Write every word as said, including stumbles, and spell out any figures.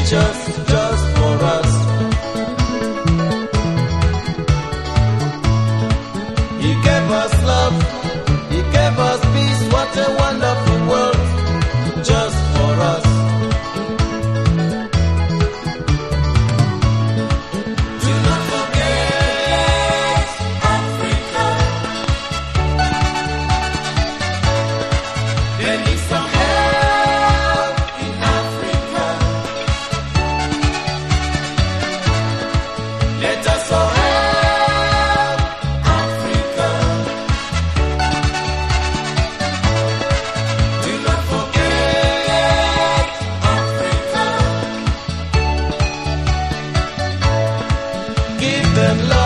just, just for us. He gave us love, He gave us peace. What a wonderful world, just for us. Do not forget Africa. There needs some help in Africa. Let us all help Africa. Do not forget Africa. Give them love.